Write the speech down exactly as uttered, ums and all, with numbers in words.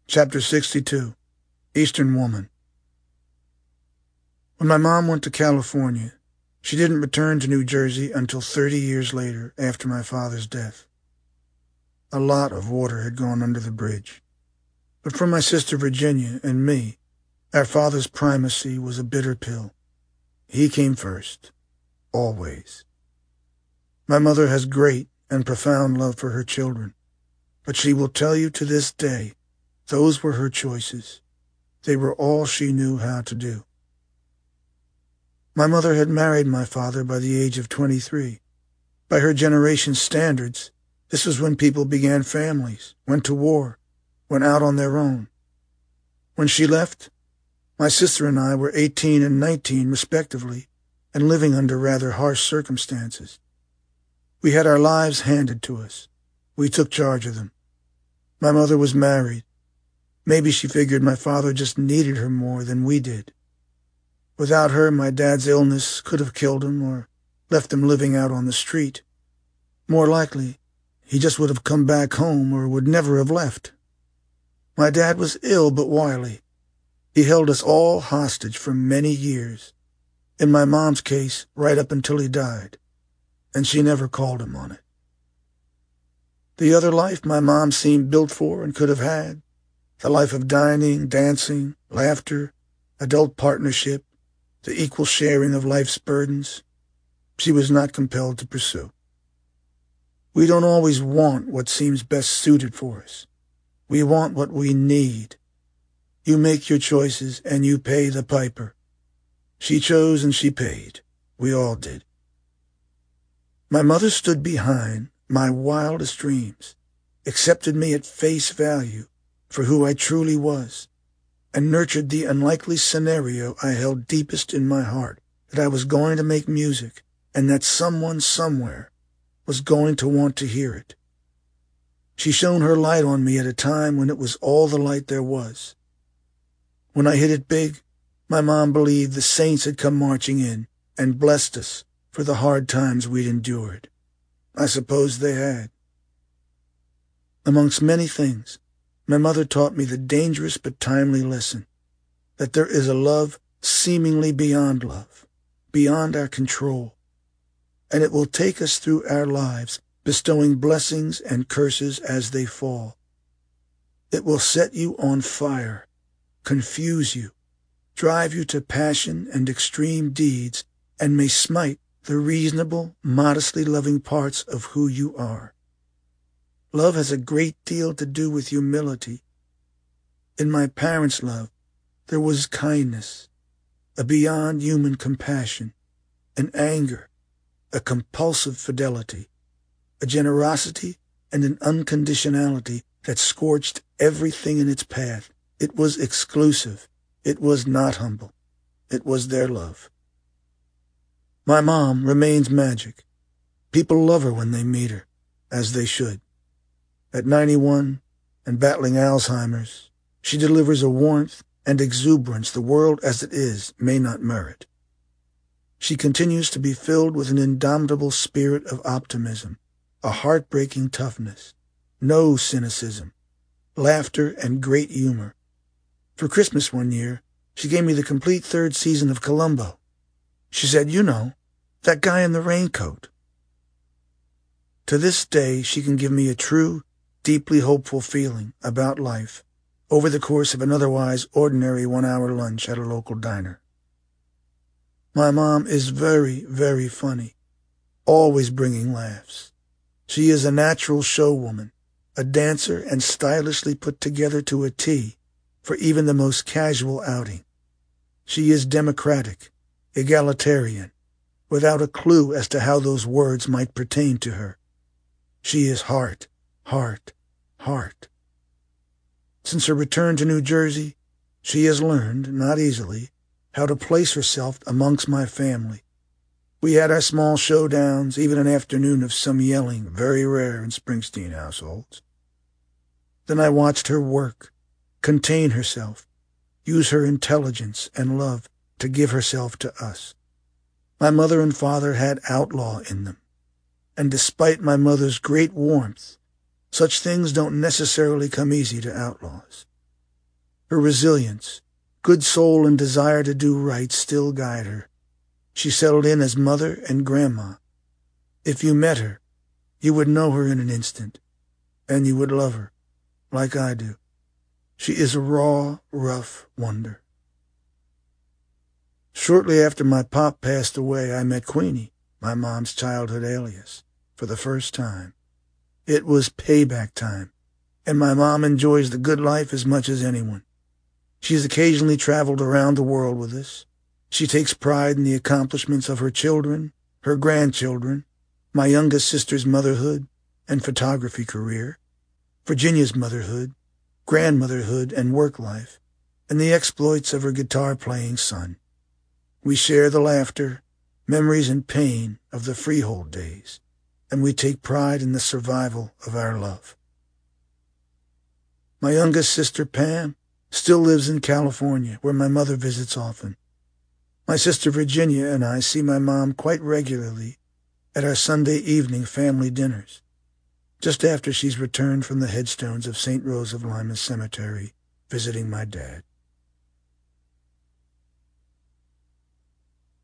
Chapter sixty-two. Eastern Woman. When my mom went to California, she didn't return to New Jersey until thirty years later, after my father's death. A lot of water had gone under the bridge. But for my sister Virginia and me, our father's primacy was a bitter pill. He came first. Always. My mother has great and profound love for her children, but she will tell you to this day, those were her choices. They were all she knew how to do. My mother had married my father by the age of twenty-three. By her generation's standards, this was when people began families, went to war, went out on their own. When she left, my sister and I were eighteen and nineteen respectively, and living under rather harsh circumstances. We had our lives handed to us. We took charge of them. My mother was married. Maybe she figured my father just needed her more than we did. Without her, my dad's illness could have killed him or left him living out on the street. More likely, he just would have come back home or would never have left. My dad was ill but wily. He held us all hostage for many years. In my mom's case, right up until he died. And she never called him on it. The other life my mom seemed built for and could have had, the life of dining, dancing, laughter, adult partnership, the equal sharing of life's burdens, she was not compelled to pursue. We don't always want what seems best suited for us. We want what we need. You make your choices and you pay the piper. She chose and she paid. We all did. My mother stood behind my wildest dreams, accepted me at face value for who I truly was, and nurtured the unlikely scenario I held deepest in my heart, that I was going to make music and that someone somewhere was going to want to hear it. She shone her light on me at a time when it was all the light there was. When I hit it big, my mom believed the saints had come marching in and blessed us for the hard times we'd endured. I suppose they had. Amongst many things, my mother taught me the dangerous but timely lesson that there is a love seemingly beyond love, beyond our control, and it will take us through our lives, bestowing blessings and curses as they fall. It will set you on fire, confuse you, drive you to passion and extreme deeds, and may smite the reasonable, modestly loving parts of who you are. Love has a great deal to do with humility. In my parents' love, there was kindness, a beyond human compassion, an anger, a compulsive fidelity, a generosity and an unconditionality that scorched everything in its path. It was exclusive. It was not humble. It was their love. My mom remains magic. People love her when they meet her, as they should. At ninety-one and battling Alzheimer's, she delivers a warmth and exuberance the world as it is may not merit. She continues to be filled with an indomitable spirit of optimism, a heartbreaking toughness, no cynicism, laughter, and great humor. For Christmas one year, she gave me the complete third season of Columbo. She said, "You know, that guy in the raincoat." To this day, she can give me a true, deeply hopeful feeling about life over the course of an otherwise ordinary one-hour lunch at a local diner. My mom is very, very funny, always bringing laughs. She is a natural showwoman, a dancer and stylishly put together to a T for even the most casual outing. She is democratic, egalitarian, without a clue as to how those words might pertain to her. She is heart, heart, heart. Since her return to New Jersey, she has learned, not easily, how to place herself amongst my family. We had our small showdowns, even an afternoon of some yelling, very rare in Springsteen households. Then I watched her work, contain herself, use her intelligence and love to give herself to us. My mother and father had outlaw in them, and despite my mother's great warmth, such things don't necessarily come easy to outlaws. Her resilience, good soul, and desire to do right still guide her. She settled in as mother and grandma. If you met her, you would know her in an instant, and you would love her, like I do. She is a raw, rough wonder. Shortly after my pop passed away, I met Queenie, my mom's childhood alias, for the first time. It was payback time, and my mom enjoys the good life as much as anyone. She's occasionally traveled around the world with us. She takes pride in the accomplishments of her children, her grandchildren, my youngest sister's motherhood and photography career, Virginia's motherhood, grandmotherhood and work life, and the exploits of her guitar-playing son. We share the laughter, memories, and pain of the Freehold days, and we take pride in the survival of our love. My youngest sister, Pam, still lives in California, where my mother visits often. My sister Virginia and I see my mom quite regularly at our Sunday evening family dinners, just after she's returned from the headstones of Saint Rose of Lima Cemetery visiting my dad.